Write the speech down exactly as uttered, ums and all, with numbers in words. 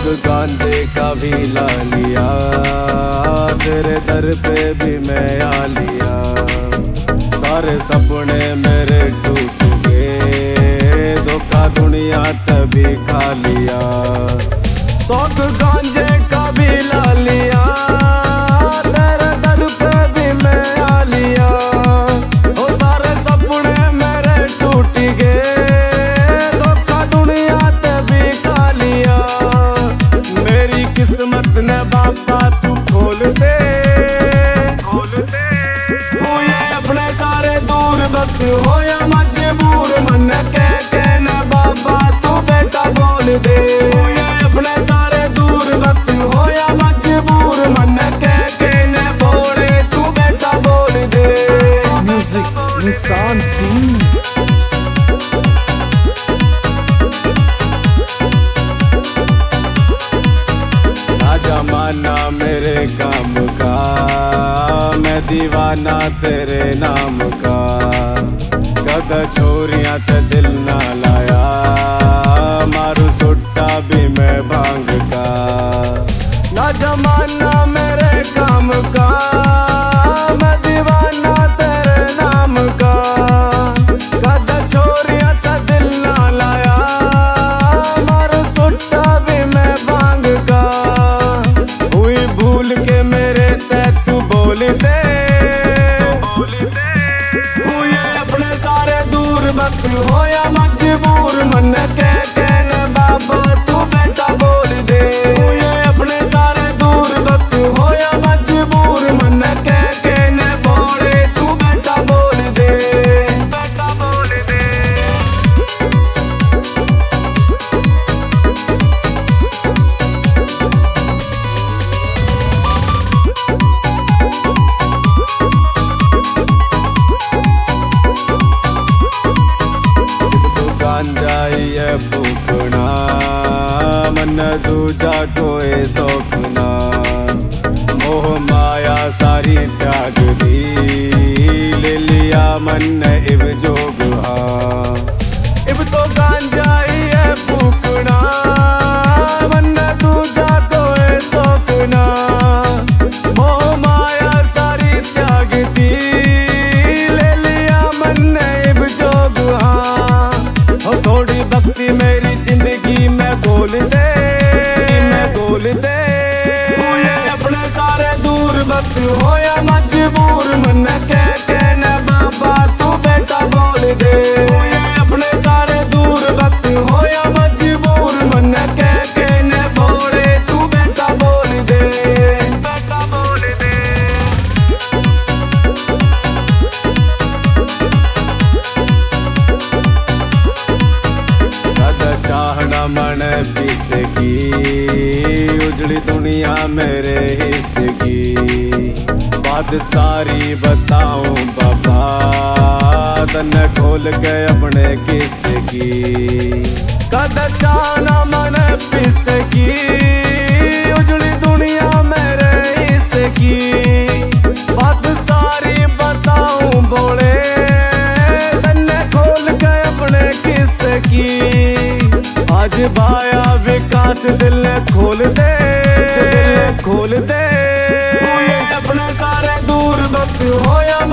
गांजे का भी ला लिया, तेरे दर पे भी मैं आ लिया। सारे सपने मेरे टूट गए, धोखा दुनिया तभी खा लिया। शौक गांजे का भी ला लिया, तेरे दर पे भी मैं आ लिया। ओ सारे सपने मेरे टूट गए, धोखा दुनिया तभी खा लिया। मेरी किस्मत ने बाबा तू खोल दे, खोल दे। हो ये अपने सारे दूर वक्त हो या मजबूर, मन कह के न बाबा तू बेटा बोल दे। हो ये अपने सारे दूर वक्त हो या मजबूर, मन कह के न बोले तू बेटा बोल दे। म्यूजिक निशान सिंह। जमाना मेरे काम का, मैं दीवाना तेरे नाम का। कद छोरियां ते दिल ना लाया, मारू सुट्टा भी मैं भांग का। ना जमाना मेरे काम का, मैं दीवाना तेरे नाम का। कद छोरियां ते दिल ना लाया, मारू सुट्टा भी मैं भांग का। भूल के मेरे ते तू बोल दे, बोल दे। हो ये अपने सारे दूर वक्त हो या मजबूर, मन कह के न बाबा तू बेटा बोल दे। हो ये अपने सारे दूर वक्त हो या मजबूर, मन कह के न बोले तू बेटा बोल दे, बेटा बोल दे। गांजाइए फूकना, मन दूजा कोई सौखना। मोह माया सारी त्याग दी, ले लिया मन ने इब जोग। हाँ इब तो गांजाइए फूकना, मन दूजा कोई सौखना। मोह माया सारी त्याग दी, ले लिया मन ने इब जोग। हाँ थोड़ी भक्ति मेरी जिंदगी में बोल दे, मैं बोल दे। हो ये अपने सारे दूर वक्त हो या मजबूर, मन कह के न बाबा तू बेटा बोल दे। हो ये अपने सारे दूर वक्त हो या मजबूर, मन कह के न बोले तू बेटा बोल दे, बेटा बोल दे। चाहना मन पिस की, उजड़ी दुनिया मेरे हिस्से की। बात सारी बताऊं बाबा, तन खोल के अपने किस्से की। कद चाहना मन पिस की, उजड़ी दुनिया मेरे हिस्से की। बात सारी बताऊं बोले, तन खोल के अपने किस्से की। आज भाया विकास दिल खोल दे, दिल खोल दे। हो ये अपने सारे दूर वक्त हो या